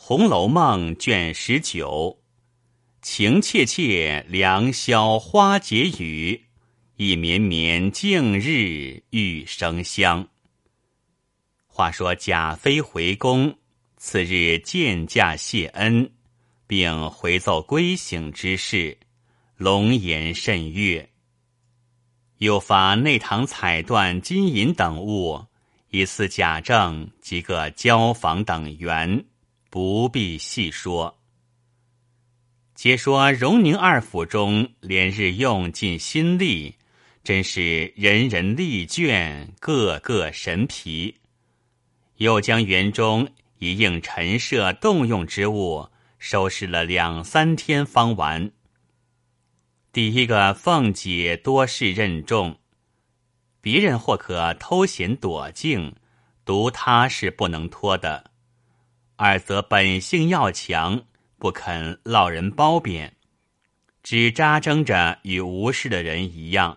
红楼梦》卷19，情切切，良宵花解语，一绵绵，静日玉生香。话说贾妃回宫，次日见驾谢恩，并回奏归省之事，龙颜甚悦。又发内堂彩缎、金银等物，以赐贾政及各交房等员，不必细说。皆说荣宁二府中连日用尽心力，真是人人力倦，个个神疲。又将园中一应陈设动用之物收拾了2、3天方完。第一个凤姐多事任重，别人或可偷闲躲静，独她是不能拖的。二则本性要强，不肯落人褒贬，只扎争着与无事的人一样。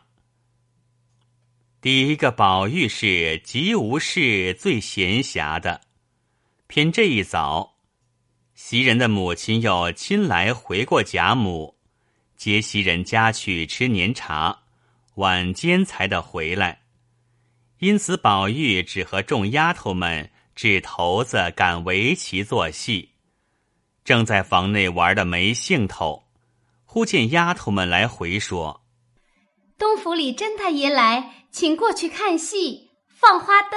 第一个宝玉是极无事最闲暇的，偏这一早，袭人的母亲又亲来回过贾母，接袭人家去吃年茶，晚间才得回来。因此宝玉只和众丫头们掷骰子赶围棋做戏，正在房内玩得没兴头，忽见丫头们来回说： 东府里甄大爷来，请过去看戏，放花灯。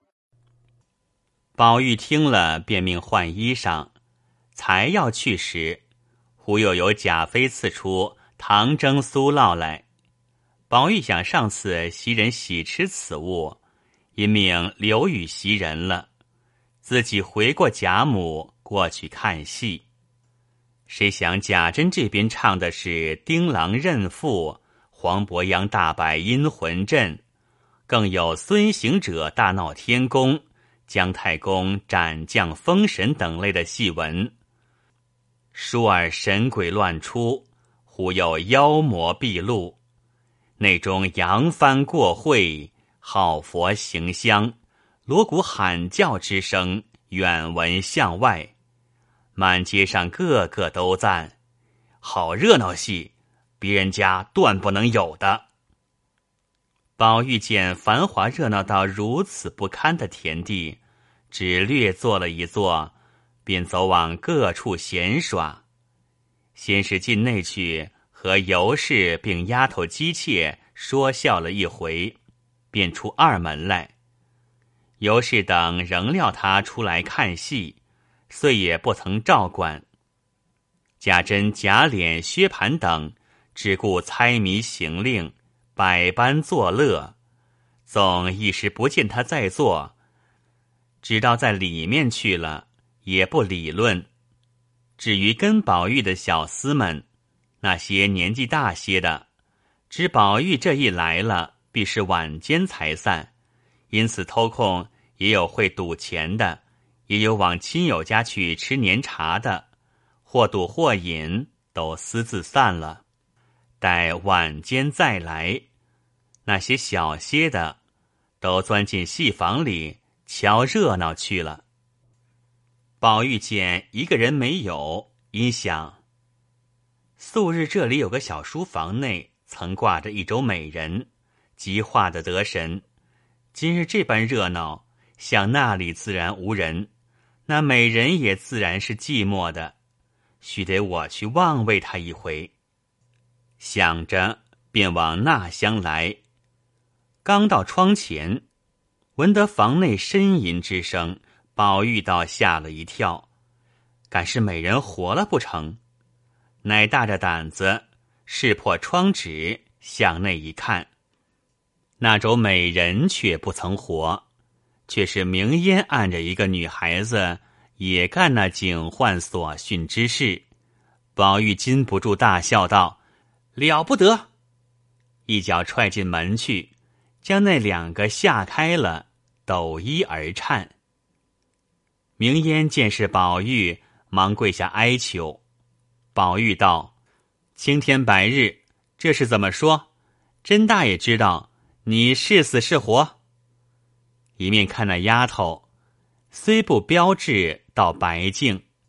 宝玉听了，便命换衣裳，才要去时，忽又有贾妃赐出糖蒸酥酪来。宝玉想上次袭人喜吃此物，因命留与袭人了，自己回过贾母过去看戏。谁想贾珍这边唱的是丁郎认父、黄伯央大摆阴魂阵，更有孙行者大闹天宫、姜太公斩将封神等类的戏文。倏尔神鬼乱出，忽有妖魔毕露，内中扬帆过会，好佛行香，锣鼓喊叫之声远闻向外，满街上个个都赞：好热闹戏，别人家断不能有的。宝玉见繁华热闹到如此不堪的田地，只略坐了一坐，便走往各处闲耍。先是进内去和尤氏并丫头姬妾说笑了一回，便出二门来。尤氏等仍料他出来看戏，遂也不曾照管。贾珍、贾琏、薛蟠等只顾猜谜行令，百般作乐，总一时不见他在座，直到在里面去了，也不理论。至于跟宝玉的小厮们，那些年纪大些的，知宝玉这一来了，必是晚间才散，因此偷空也有会赌钱的，也有往亲友家去吃年茶的，或赌或饮，都私自散了。待晚间再来，那些小些的都钻进戏房里瞧热闹去了。宝玉见一个人没有，因想素日这里有个小书房内曾挂着一轴美人，极画得得神，今日这般热闹，想那里自然无人，那美人也自然是寂寞的，须得我去望慰她一回。想着便往那厢来，刚到窗前，闻得房内呻吟之声，宝玉倒吓了一跳，敢是美人活了不成？乃大着胆子识破窗纸，向内一看，那轴美人却不曾活，却是明烟按着一个女孩子也干那警幻所训之事。宝玉禁不住大笑道：了不得！一脚踹进门去，将那2个吓开了，抖衣而颤。明烟见是宝玉，忙跪下哀求。宝玉道：青天白日，这是怎么说？甄大爷知道你是死是活？一面看那丫头，虽不标致到白净，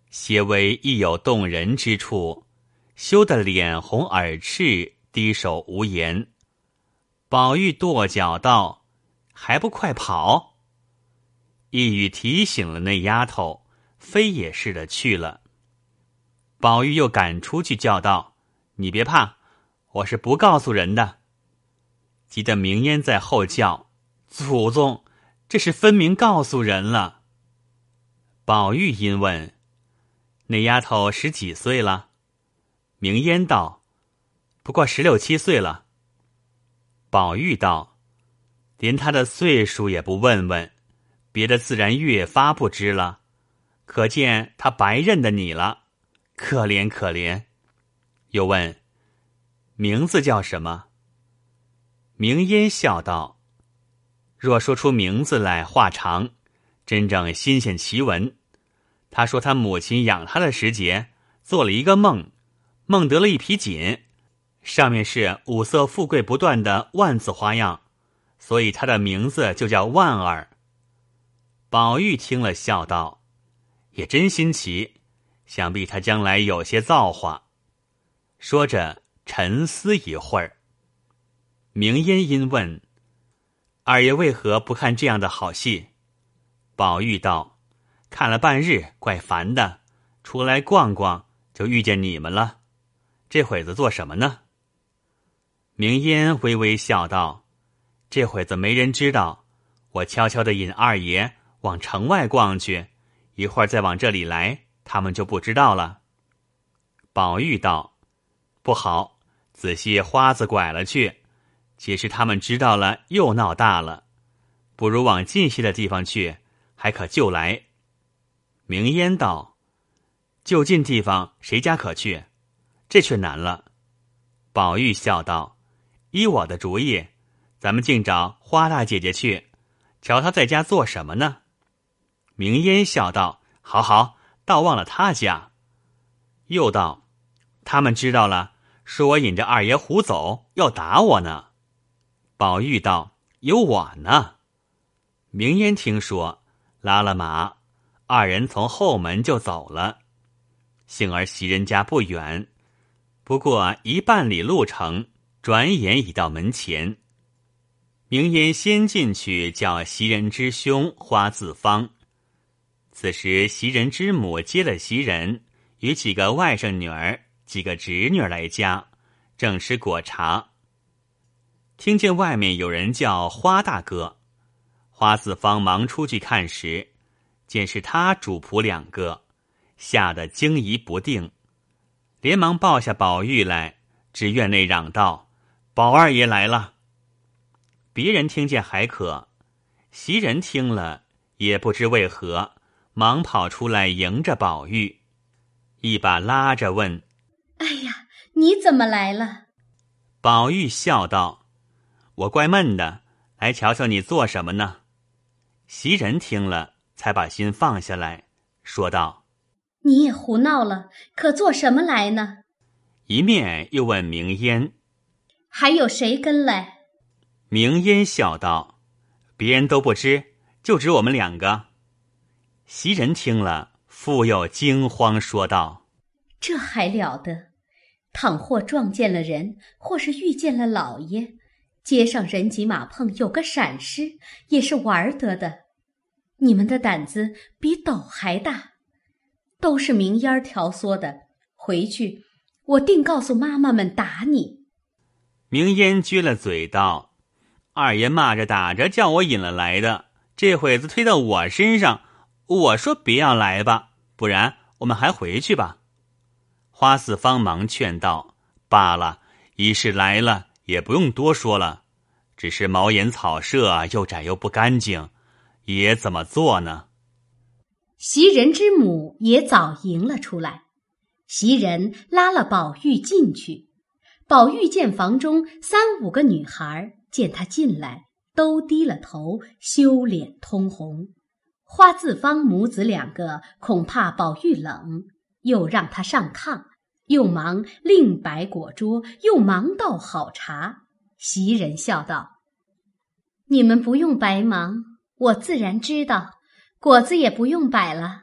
些微亦有动人之处，羞得脸红耳赤，低首无言。宝玉跺脚道：“还不快跑！”一语提醒了那丫头，飞也似的去了。宝玉又赶出去叫道：“你别怕，我是不告诉人的。”急得明烟在后叫：“祖宗，这是分明告诉人了。”宝玉因问：“那丫头10几岁了？”明烟道：“不过16、17岁了。”宝玉道：“连她的岁数也不问问，别的自然越发不知了。可见她白认得你了，可怜可怜。”又问：“名字叫什么？”明烟笑道：“若说出名字来话长，真正新鲜奇闻。他说他母亲养他的时节，做了一个梦，梦得了一匹锦，上面是五色富贵不断的万字花样，所以他的名字就叫万儿。”宝玉听了笑道：“也真新奇，想必他将来有些造化。”说着沉思一会儿。明烟因问：“二爷为何不看这样的好戏？”宝玉道：“看了半日，怪烦的，出来逛逛，就遇见你们了。这会子做什么呢？”明烟微微笑道：“这会子没人知道，我悄悄地引二爷往城外逛去，一会儿再往这里来，他们就不知道了。”宝玉道：“不好，仔细花子拐了去，其实他们知道了又闹大了，不如往近些的地方去，还可就来。”明烟道：“就近地方谁家可去？这却难了。”宝玉笑道：“依我的主意，咱们竟找花大姐姐去，瞧她在家做什么呢？”明烟笑道：“好好，倒忘了她家。”又道：“他们知道了，说我引着二爷胡走，要打我呢。”宝玉道：“有我呢。”明烟听说，拉了马，二人从后门就走了。幸而袭人家不远，不过1半里路程，转眼已到门前。明烟先进去叫袭人之兄花自芳。此时袭人之母接了袭人与几个外甥女儿、几个侄女来家，正吃果茶。听见外面有人叫花大哥，花自芳忙出去看时，见是他主仆2个，吓得惊疑不定，连忙抱下宝玉来，至院内嚷道：“宝二爷来了。”别人听见还可，袭人听了也不知为何，忙跑出来迎着宝玉，一把拉着问：“ 哎呀，你怎么来了？” 宝玉笑道：“我怪闷的，来瞧瞧你做什么呢？”袭人听了，才把心放下来，说道：“ 你也胡闹了，可做什么来呢？” 一面又问明烟：“ 还有谁跟来？” 明烟笑道：“别人都不知，就只我们2个。”袭人听了，复又惊慌，说道：“ 这还了得！倘或撞见了人，或是遇见了老爷，街上人挤马碰，有个闪失，也是玩得的。你们的胆子比斗还大，都是明烟挑唆的。回去，我定告诉妈妈们打你。” 明烟撅了嘴道：“二爷骂着打着叫我引了来的，这会子推到我身上，我说别要来吧，不然我们还回去吧。”花四方忙劝道：“罢了，一事来了，也不用多说了，只是茅檐草舍又窄又不干净，也怎么做呢？” 袭人之母也早迎了出来，袭人拉了宝玉进去。宝玉见房中3、5个女孩，见他进来，都低了头，羞脸通红。花自芳母子2个恐怕宝玉冷，又让他上炕，又忙另摆果桌，又忙倒好茶。袭人笑道：“你们不用白忙，我自然知道，果子也不用摆了，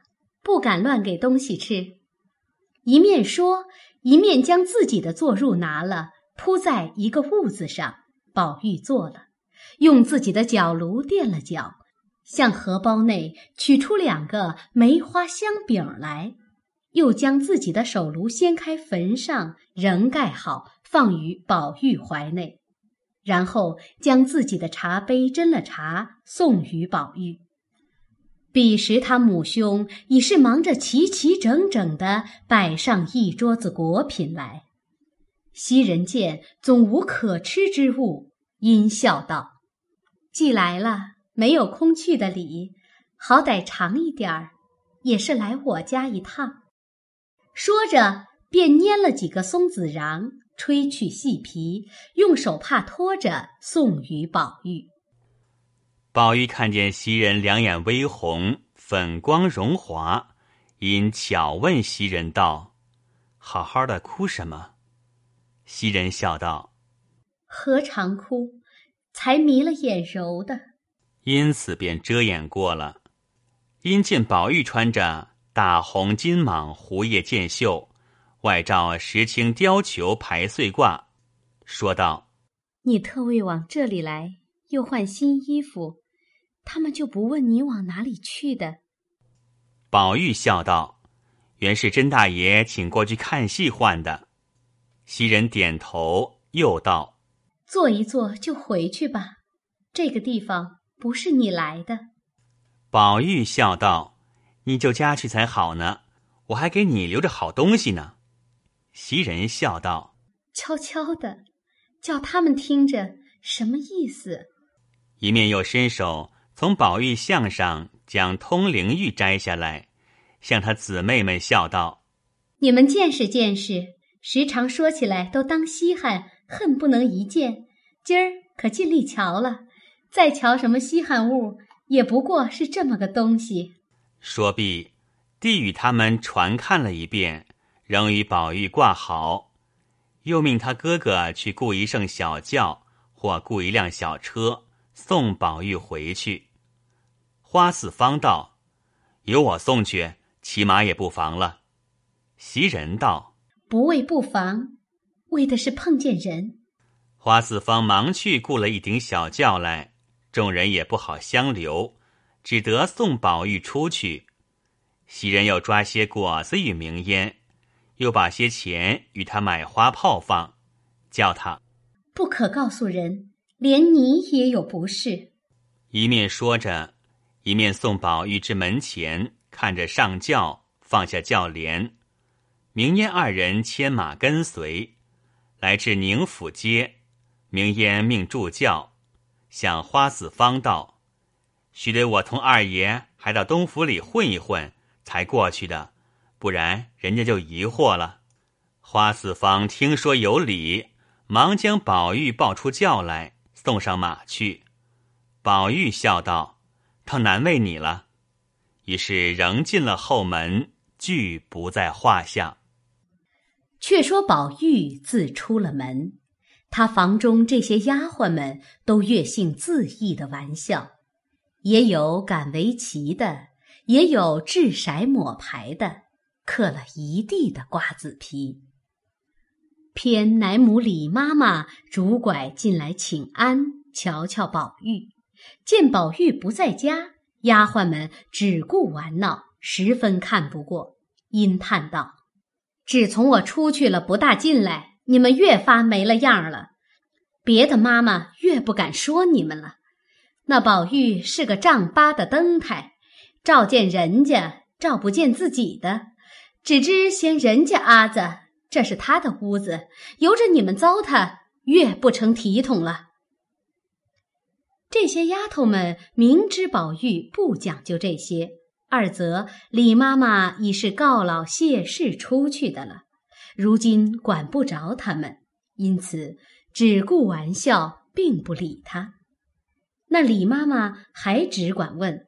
不敢乱给东西吃。一面说，一面将自己的坐褥拿了，铺在一个褥子上。宝玉坐了，用自己的脚炉垫了脚，向荷包内取出2个梅花香饼来，又将自己的手炉掀开焚上，仍盖好，放于宝玉怀内，然后将自己的茶杯斟了茶，送与宝玉。彼时他母兄已是忙着齐齐整整地摆上一桌子果品来。袭人见总无可吃之物，因笑道：既来了，没有空去的理，好歹尝一点儿，也是来我家一趟。说着便拈了几个松子瓤，吹去细皮，用手帕托着送与宝玉。 宝玉看见袭人两眼微红，粉光荣华，因巧问袭人道：好好的哭什么？袭人笑道： 何尝哭，才迷了眼柔的。 因此便遮掩过了。因见宝玉穿着大红金蟒狐叶箭袖，外罩石青貂裘排穗褂，说道： 你特为往这里来，又换新衣服，他们就不问你往哪里去的。 宝玉笑道：原是甄大爷请过去看戏换的。袭人点头，又道： 坐一坐就回去吧，这个地方不是你来的。 宝玉笑道：你就家去才好呢，我还给你留着好东西呢。袭人笑道： 悄悄的，叫他们听着，什么意思？ 一面又伸手从宝玉项上将通灵玉摘下来，向他姊妹们笑道： 你们见识见识，时常说起来都当稀罕，恨不能一见，今儿可尽力瞧了，再瞧什么稀罕物，也不过是这么个东西。 说毕，递与他们传看了一遍，仍与宝玉挂好，又命他哥哥去雇一乘小轿，或雇一辆小车，送宝玉回去。花四方道：由我送去，骑马也不妨了。袭人道： 不为不妨，为的是碰见人。 花四方忙去雇了一顶小轿来，众人也不好相留，只得送宝玉出去。袭人又抓些果子与明烟，又把些钱与他买花炮放，叫他不可告诉人，连你也有不是。 一面说着，一面送宝玉至门前，看着上轿，放下轿帘。明烟二人牵马跟随，来至宁府街，明烟命助轿，向花四方道：须得我同二爷还到东府里混一混才过去的，不然人家就疑惑了。花四方听说有理，忙将宝玉抱出轿来，送上马去。宝玉笑道：倒难为你了。于是仍进了后门，俱不在话下。 却说宝玉自出了门，他房中这些丫鬟们都越性自意的玩笑，也有赶围棋的，也有掷骰抹牌的，嗑了一地的瓜子皮。偏奶母李妈妈拄拐进来请安，瞧瞧宝玉，见宝玉不在家，丫鬟们只顾玩闹，十分看不过，因叹道：自从我出去了不大进来，你们越发没了样了，别的妈妈越不敢说你们了。那宝玉是个丈八的灯台，照见人家，照不见自己的，只知嫌人家阿子，这是他的屋子，由着你们糟蹋，越不成体统了。这些丫头们明知宝玉不讲究这些，二则李妈妈已是告老谢世出去的了，如今管不着他们，因此只顾玩笑，并不理他。那李妈妈还只管问：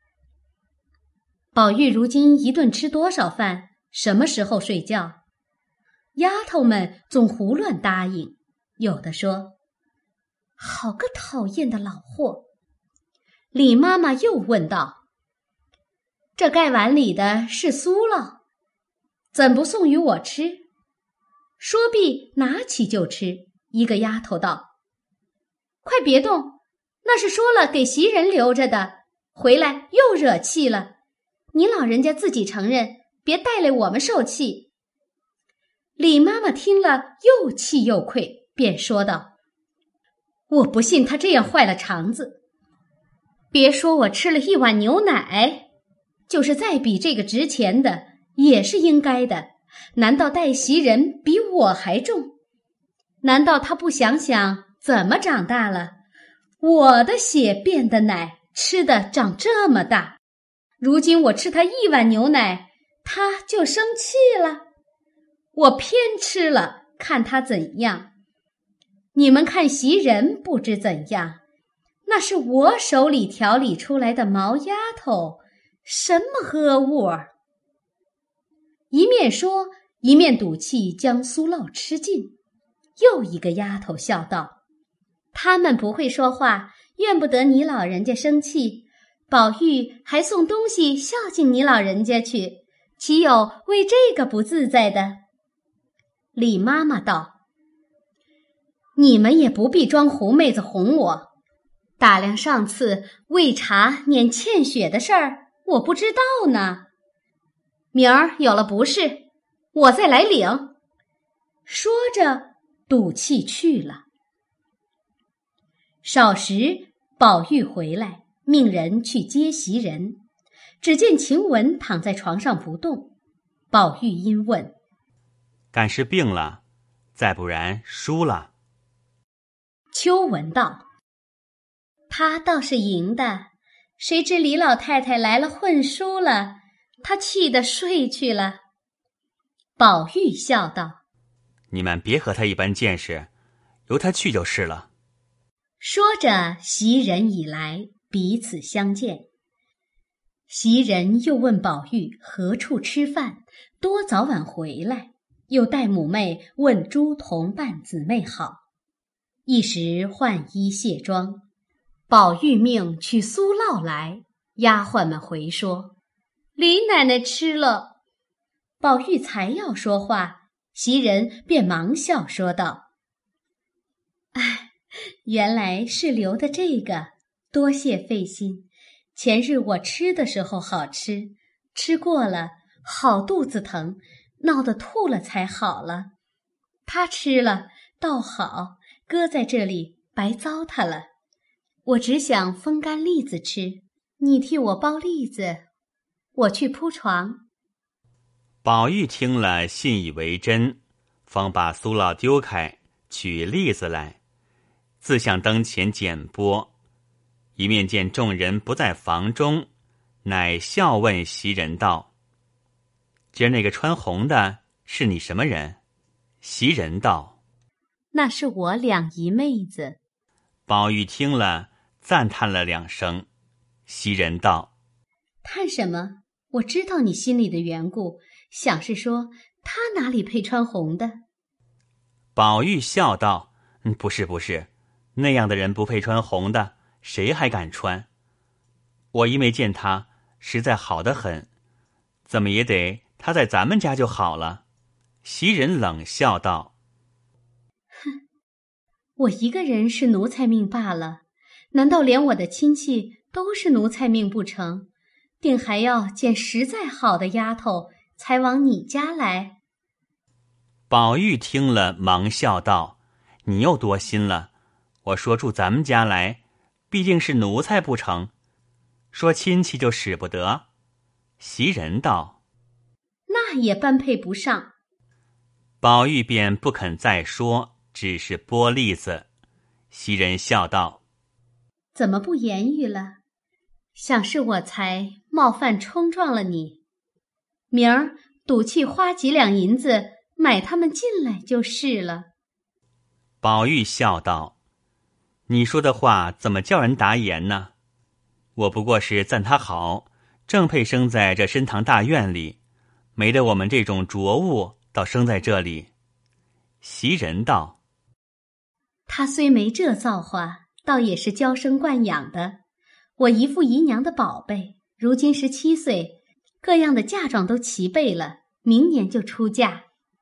宝玉如今一顿吃多少饭？什么时候睡觉？丫头们总胡乱答应，有的说：好个讨厌的老货。李妈妈又问道： 这盖碗里的是酥酪，怎不送与我吃？”说毕，拿起就吃。一个丫头道：“快别动，那是说了给袭人留着的，回来又惹气了。你老人家自己承认，别带来我们受气。”李妈妈听了，又气又愧，便说道：“我不信她这样坏了肠子。别说我吃了1碗牛奶，就是再比这个值钱的，也是应该的。难道带袭人比我还重？难道他不想想怎么长大了？我的血变的奶，吃的长这么大，如今我吃他1碗牛奶，他就生气了。我偏吃了，看他怎样。你们看袭人不知怎样，那是我手里调理出来的毛丫头，什么恶物儿！”一面说，一面赌气将酥酪吃尽。又一个丫头笑道：“他们不会说话，怨不得你老人家生气。宝玉还送东西孝敬你老人家去，岂有为这个不自在的？”李妈妈道：“你们也不必装狐妹子哄我。打量上次喂茶撵欠血的事儿，我不知道呢。明儿有了不是，我再来领。”说着，赌气去了。少时，宝玉回来，命人去接袭人。只见晴雯躺在床上不动。宝玉因问：“ 干是病了，再不然输了。” 秋文道：“他倒是赢的，谁知李老太太来了混输了，他气得睡去了。”宝玉笑道：“ 你们别和他一般见识，由他去就是了。” 说着，袭人已来，彼此相见。袭人又问宝玉何处吃饭，多早晚回来，又带母妹问诸同伴姊妹好。一时换衣卸妆，宝玉命取酥酪来，丫鬟们回说：“李奶奶吃了。”宝玉才要说话，袭人便忙笑说道：“哎，原来是留的这个，多谢费心。前日我吃的时候好吃，吃过了好肚子疼，闹得吐了才好了。他吃了倒好，搁在这里白糟蹋了。我只想风干栗子吃，你替我剥栗子，我去铺床。” 宝玉听了，信以为真，方把酥酪丢开，取栗子来，自向灯前捡剥。一面见众人不在房中，乃笑问袭人道：“今儿那个穿红的是你什么人？”袭人道：“ 那是我两姨妹子。” 宝玉听了，赞叹了2声。袭人道：“ 叹什么？我知道你心里的缘故，想是说他哪里配穿红的？” 宝玉笑道：“不是不是，那样的人不配穿红的，谁还敢穿？我姨妹见他实在好得很，怎么也得他在咱们家就好了。”袭人冷笑道：“ 哼，我一个人是奴才命罢了，难道连我的亲戚都是奴才命不成？定还要见实在好的丫头才往你家来？” 宝玉听了，忙笑道：“你又多心了。我说住咱们家来，必定是奴才不成？说亲戚就使不得。”袭人道：“ 那也般配不上。” 宝玉便不肯再说，只是剥栗子。袭人笑道：“ 怎么不言语了？想是我才冒犯冲撞了你，明儿赌气花几两银子买他们进来就是了。” 宝玉笑道：“你说的话怎么叫人答言呢？我不过是赞他好，正配生在这深堂大院里，没得我们这种浊物倒生在这里。”袭人道：“ 他虽没这造化，倒也是娇生惯养的。我姨父姨娘的宝贝，如今17岁， 各样的嫁妆都齐备了，明年就出嫁。”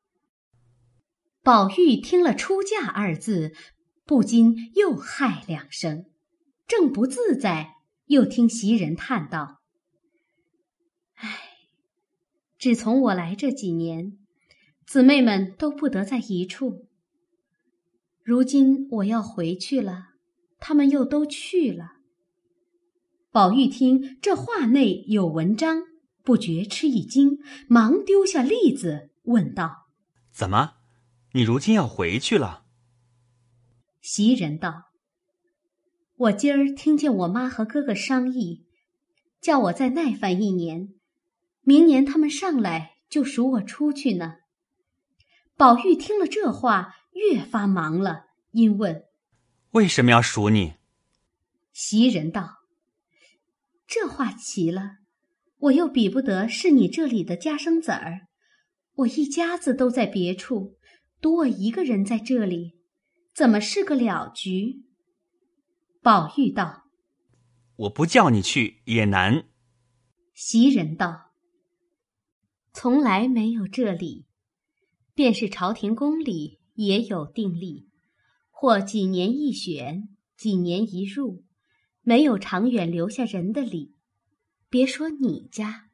宝玉听了“出嫁”二字，不禁又嗨两声，正不自在，又听袭人叹道：“唉，只从我来这几年，姊妹们都不得在一处。如今我要回去了，他们又都去了。”宝玉听这话内有文章，不觉吃一惊，忙丢下栗子，问道：“ 怎么，你如今要回去了？” 袭人道：“我今儿听见我妈和哥哥商议，叫我再耐烦一年，明年他们上来就赎我出去呢。”宝玉听了这话，越发忙了，因问：“ 为什么要赎你？” 袭人道：“这话奇了，我又比不得是你这里的家生子儿，我一家子都在别处，独我一个人在这里，怎么是个了局？”宝玉道：“ 我不叫你去也难。” 袭人道：“从来没有这理，便是朝廷宫里也有定例，或几年一选，几年一入，没有长远留下人的理。别说你家，